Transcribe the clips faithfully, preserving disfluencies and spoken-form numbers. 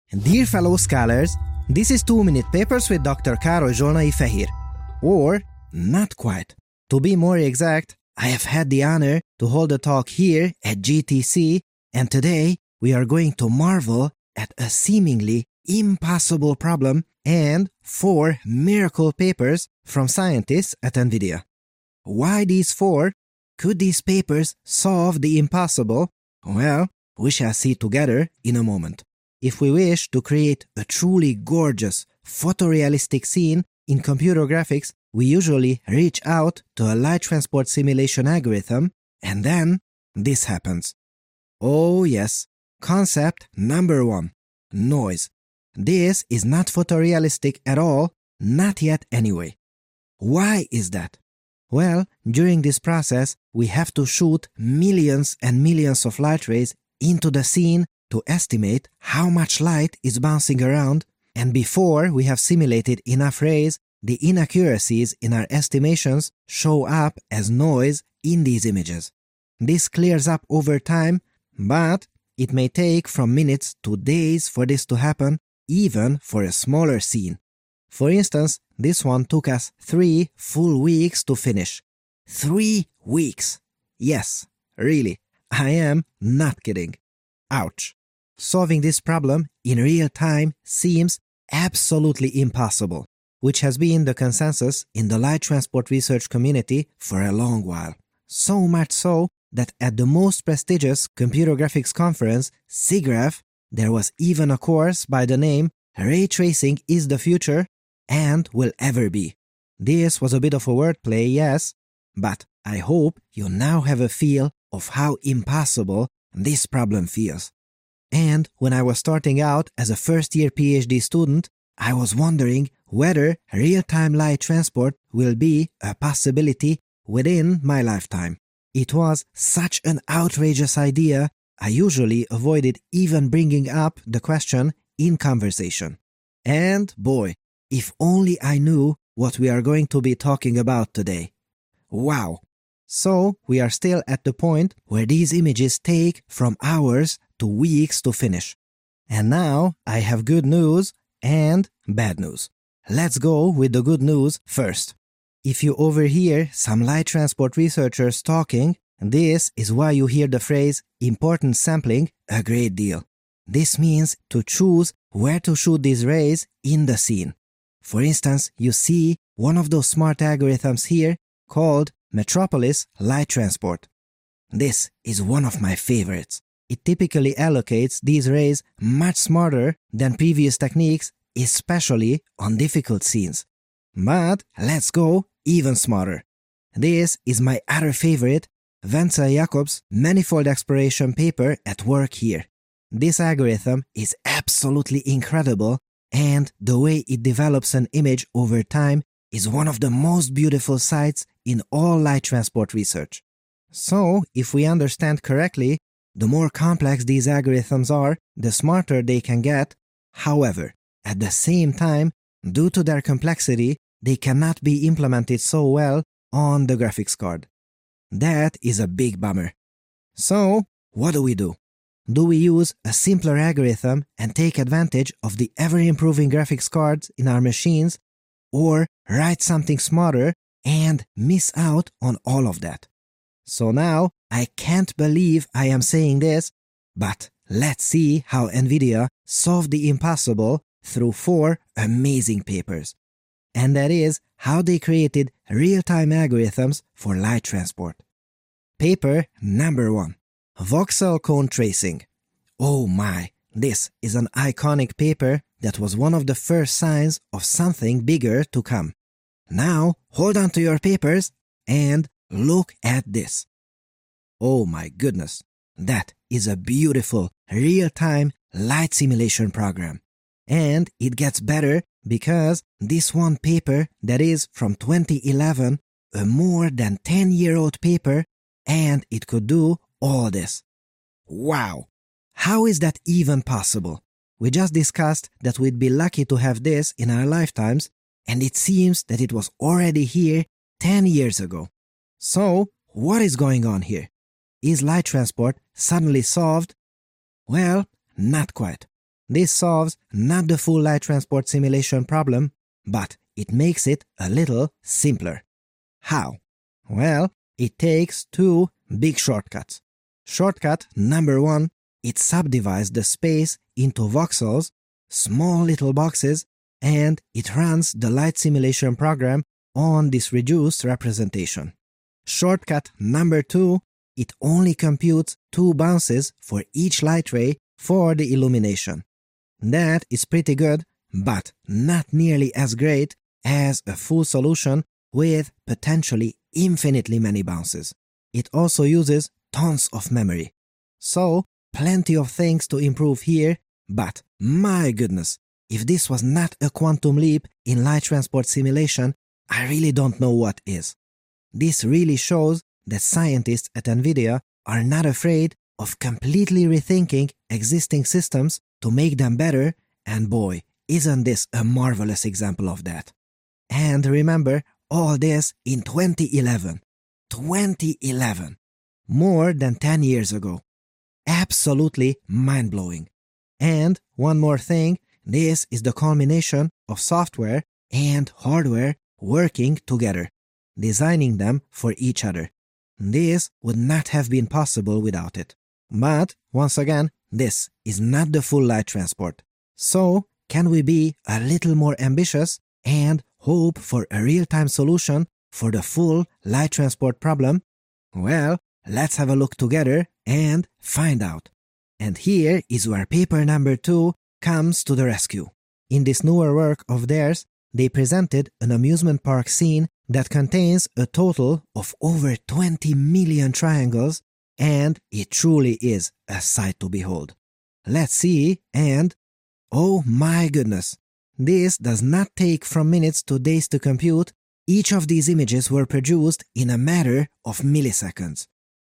Dear fellow scholars, this is two minute Papers with Doctor Károly Zsolnai Fehér. Or, not quite. To be more exact, I have had the honor to hold a talk here at G T C, and today we are going to marvel at a seemingly impossible problem and four miracle papers from scientists at NVIDIA. Why these four? Could these papers solve the impossible? Well, we shall see together in a moment. If we wish to create a truly gorgeous, photorealistic scene in computer graphics, we usually reach out to a light transport simulation algorithm, and then this happens. Oh yes, concept number one, noise. This is not photorealistic at all, not yet anyway. Why is that? Well, during this process, we have to shoot millions and millions of light rays into the scene to estimate how much light is bouncing around, and before we have simulated enough rays, the inaccuracies in our estimations show up as noise in these images. This clears up over time, but it may take from minutes to days for this to happen, even for a smaller scene. For instance, this one took us three full weeks to finish. Three weeks! Yes, really, I am not kidding. Ouch. Solving this problem in real time seems absolutely impossible, which has been the consensus in the light transport research community for a long while. So much so that at the most prestigious computer graphics conference, SIGGRAPH, there was even a course by the name Ray Tracing is the Future and Will Ever Be. This was a bit of a wordplay, yes, but I hope you now have a feel of how impossible this problem feels. And when I was starting out as a first-year PhD student, I was wondering whether real-time light transport will be a possibility within my lifetime. It was such an outrageous idea, I usually avoided even bringing up the question in conversation. And boy, if only I knew what we are going to be talking about today. Wow! So we are still at the point where these images take from hours to weeks to finish. And now I have good news and bad news. Let's go with the good news first. If you overhear some light transport researchers talking, this is why you hear the phrase importance sampling a great deal. This means to choose where to shoot these rays in the scene. For instance, you see one of those smart algorithms here called Metropolis Light Transport. This is one of my favorites. It typically allocates these rays much smarter than previous techniques, especially on difficult scenes. But let's go even smarter. This is my other favorite, Wenzel Jakob's manifold exploration paper at work here. This algorithm is absolutely incredible, and the way it develops an image over time is one of the most beautiful sights in all light transport research. So, if we understand correctly, the more complex these algorithms are, the smarter they can get. However, at the same time, due to their complexity, they cannot be implemented so well on the graphics card. That is a big bummer. So, what do we do? Do we use a simpler algorithm and take advantage of the ever-improving graphics cards in our machines, or write something smarter and miss out on all of that? So now, I can't believe I am saying this, but let's see how NVIDIA solved the impossible through four amazing papers. And that is how they created real-time algorithms for light transport. Paper number one. Voxel cone tracing. Oh my, this is an iconic paper that was one of the first signs of something bigger to come. Now, hold on to your papers and look at this. Oh my goodness, that is a beautiful real-time light simulation program. And it gets better because this one paper that is from twenty eleven, a more than ten-year-old paper, and it could do all this. Wow! How is that even possible? We just discussed that we'd be lucky to have this in our lifetimes, and it seems that it was already here ten years ago. So, what is going on here? Is light transport suddenly solved? Well, not quite. This solves not the full light transport simulation problem, but it makes it a little simpler. How? Well, it takes two big shortcuts. Shortcut number one, it subdivides the space into voxels, small little boxes, and it runs the light simulation program on this reduced representation. Shortcut number two, it only computes two bounces for each light ray for the illumination. That is pretty good, but not nearly as great as a full solution with potentially infinitely many bounces. It also uses tons of memory. So, plenty of things to improve here, but my goodness, if this was not a quantum leap in light transport simulation, I really don't know what is. This really shows that scientists at NVIDIA are not afraid of completely rethinking existing systems to make them better, and boy, isn't this a marvelous example of that. And remember, all this in twenty eleven. twenty eleven. More than ten years ago. Absolutely mind-blowing. And one more thing, this is the culmination of software and hardware working together, designing them for each other. This would not have been possible without it. But, once again, this is not the full light transport. So, can we be a little more ambitious and hope for a real-time solution for the full light transport problem? Well, let's have a look together and find out. And here is where paper number two comes to the rescue. In this newer work of theirs, they presented an amusement park scene that contains a total of over twenty million triangles, and it truly is a sight to behold. Let's see, and oh my goodness, this does not take from minutes to days to compute. Each of these images were produced in a matter of milliseconds.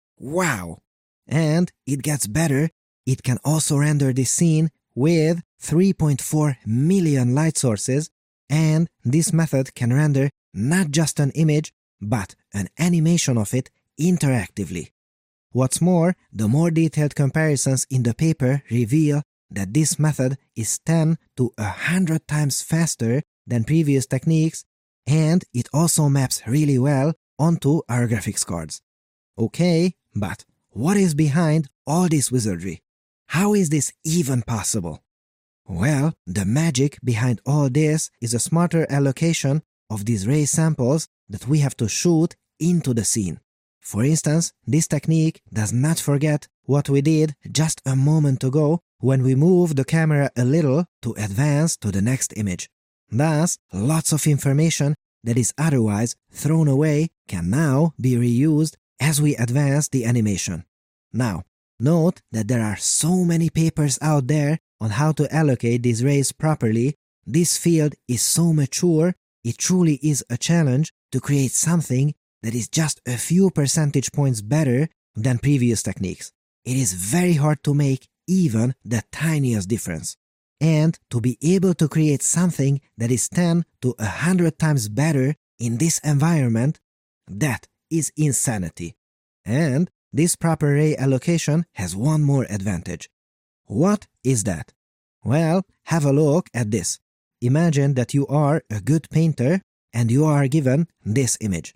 Wow! And it gets better, it can also render this scene with three point four million light sources, and this method can render not just an image, but an animation of it interactively. What's more, the more detailed comparisons in the paper reveal that this method is ten to one hundred times faster than previous techniques, and it also maps really well onto our graphics cards. Okay, but what is behind all this wizardry? How is this even possible? Well, the magic behind all this is a smarter allocation of these ray samples that we have to shoot into the scene. For instance, this technique does not forget what we did just a moment ago when we moved the camera a little to advance to the next image. Thus, lots of information that is otherwise thrown away can now be reused as we advance the animation. Now, note that there are so many papers out there on how to allocate these rays properly. This field is so mature, it truly is a challenge to create something that is just a few percentage points better than previous techniques. It is very hard to make even the tiniest difference. And to be able to create something that is ten to one hundred times better in this environment, that is insanity. And this proper ray allocation has one more advantage. What is that? Well, have a look at this. Imagine that you are a good painter and you are given this image.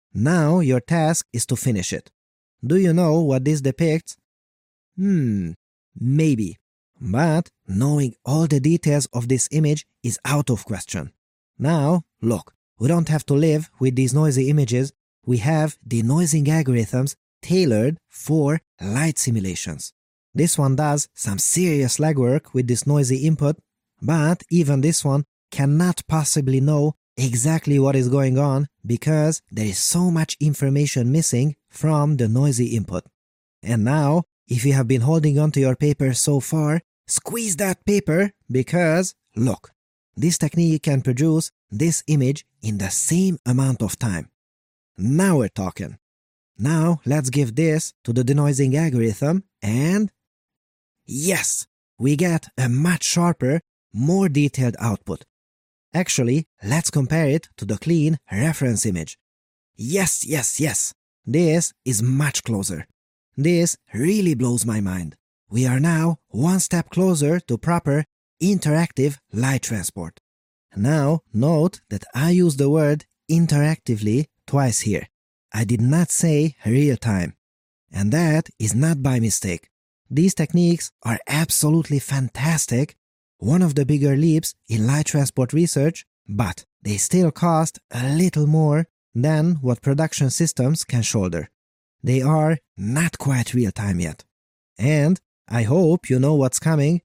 Now your task is to finish it. Do you know what this depicts? Hmm, maybe. But knowing all the details of this image is out of question. Now, look, we don't have to live with these noisy images. We have denoising algorithms tailored for light simulations. This one does some serious legwork with this noisy input, but even this one cannot possibly know exactly what is going on because there is so much information missing from the noisy input. And now, if you have been holding on to your paper so far, squeeze that paper because, look, this technique can produce this image in the same amount of time. Now we're talking. Now let's give this to the denoising algorithm and yes, we get a much sharper, more detailed output. Actually, let's compare it to the clean reference image. Yes, yes, yes, this is much closer. This really blows my mind. We are now one step closer to proper interactive light transport. Now, note that I use the word interactively twice here. I did not say real time. And that is not by mistake. These techniques are absolutely fantastic, one of the bigger leaps in light transport research, but they still cost a little more than what production systems can shoulder. They are not quite real time yet. And I hope you know what's coming.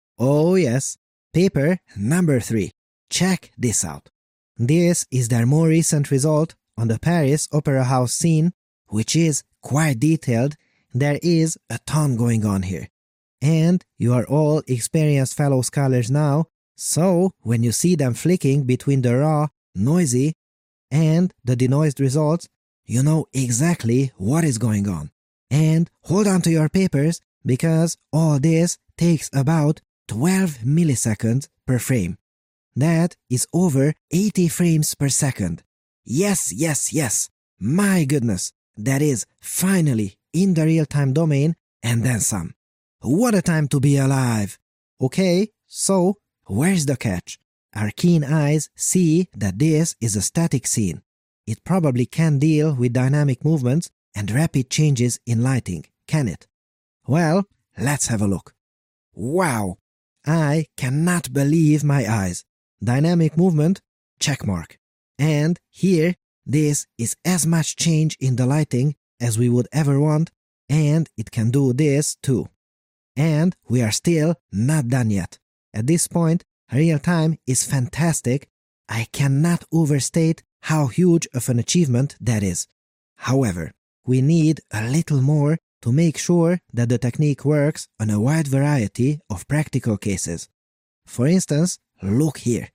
Oh yes, paper number three. Check this out. This is their more recent result on the Paris Opera House scene, which is quite detailed. There is a ton going on here. And you are all experienced fellow scholars now, so when you see them flicking between the raw, noisy, and the denoised results, you know exactly what is going on. And hold on to your papers, because all this takes about twelve milliseconds per frame. That is over eighty frames per second. Yes, yes, yes. My goodness, that is finally in the real-time domain and then some. What a time to be alive! Okay, so where's the catch? Our keen eyes see that this is a static scene. It probably can't deal with dynamic movements and rapid changes in lighting, can it? Well, let's have a look. Wow! I cannot believe my eyes. Dynamic movement? Checkmark. And here, this is as much change in the lighting as we would ever want, and it can do this too. And we are still not done yet. At this point, real time is fantastic. I cannot overstate how huge of an achievement that is. However, we need a little more to make sure that the technique works on a wide variety of practical cases. For instance, look here.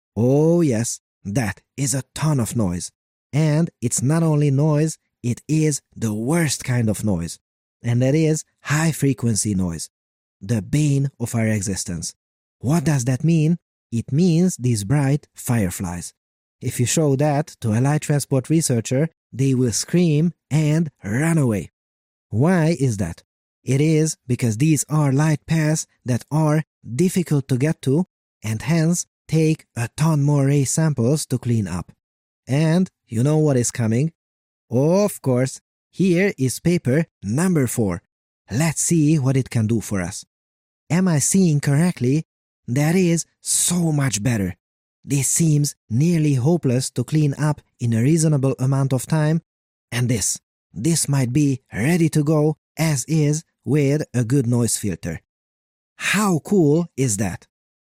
Oh yes, that is a ton of noise. And it's not only noise, it is the worst kind of noise. And that is high-frequency noise, the bane of our existence. What does that mean? It means these bright fireflies. If you show that to a light transport researcher, they will scream and run away. Why is that? It is because these are light paths that are difficult to get to and hence take a ton more ray samples to clean up. And you know what is coming? Of course, here is paper number four. Let's see what it can do for us. Am I seeing correctly? That is so much better. This seems nearly hopeless to clean up in a reasonable amount of time, and this, this might be ready to go as is with a good noise filter. How cool is that?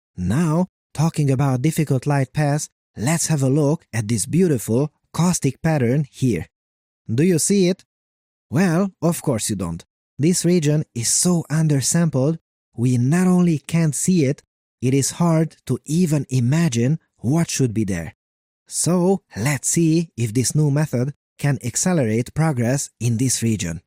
Now, talking about difficult light paths, let's have a look at this beautiful caustic pattern here. Do you see it? Well, of course you don't. This region is so undersampled, we not only can't see it, it is hard to even imagine what should be there. So, let's see if this new method can accelerate progress in this region.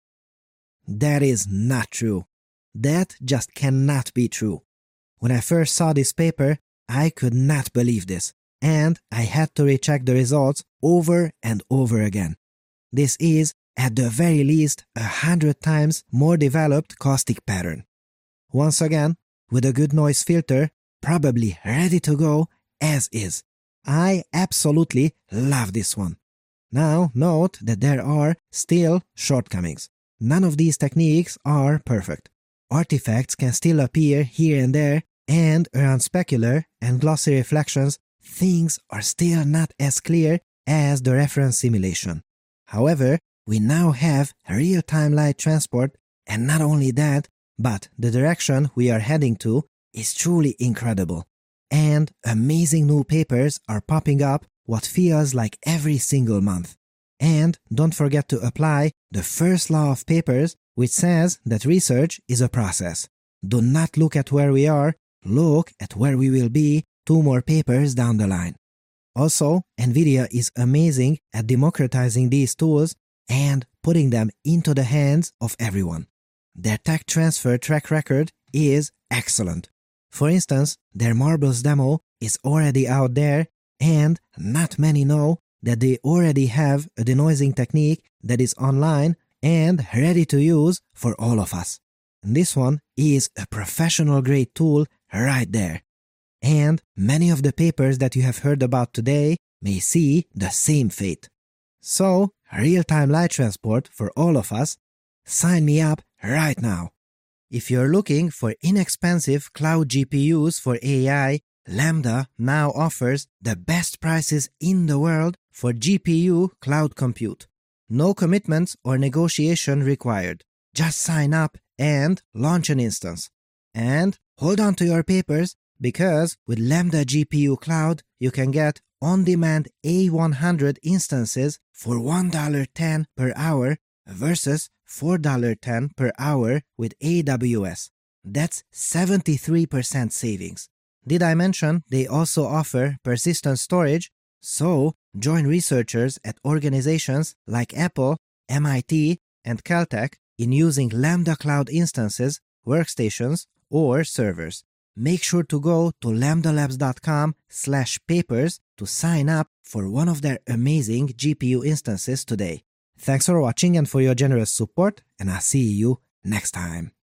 That is not true. That just cannot be true. When I first saw this paper, I could not believe this, and I had to recheck the results over and over again. This is, at the very least, a hundred times more developed caustic pattern. Once again, with a good noise filter, probably ready to go as is. I absolutely love this one. Now, note that there are still shortcomings. None of these techniques are perfect. Artifacts can still appear here and there, and around specular and glossy reflections, things are still not as clear as the reference simulation. However, we now have real-time light transport, and not only that, but the direction we are heading to is truly incredible. And amazing new papers are popping up what feels like every single month. And don't forget to apply the first law of papers, which says that research is a process. Do not look at where we are, look at where we will be two more papers down the line. Also, NVIDIA is amazing at democratizing these tools and putting them into the hands of everyone. Their tech transfer track record is excellent. For instance, their Marbles demo is already out there, and not many know that they already have a denoising technique that is online and ready to use for all of us. This one is a professional-grade tool right there. And many of the papers that you have heard about today may see the same fate. So, real-time light transport for all of us, sign me up right now. If you're looking for inexpensive cloud G P Us for A I, Lambda now offers the best prices in the world for G P U cloud compute. No commitments or negotiation required. Just sign up and launch an instance. And hold on to your papers, because with Lambda G P U Cloud, you can get on-demand A one hundred instances for one dollar and ten cents per hour versus four dollars and ten cents per hour with A W S. That's seventy-three percent savings. Did I mention they also offer persistent storage? So, join researchers at organizations like Apple, M I T, and Caltech in using Lambda Cloud instances, workstations, or servers. Make sure to go to lambdalabs.com slash papers to sign up for one of their amazing G P U instances today. Thanks for watching and for your generous support, and I'll see you next time.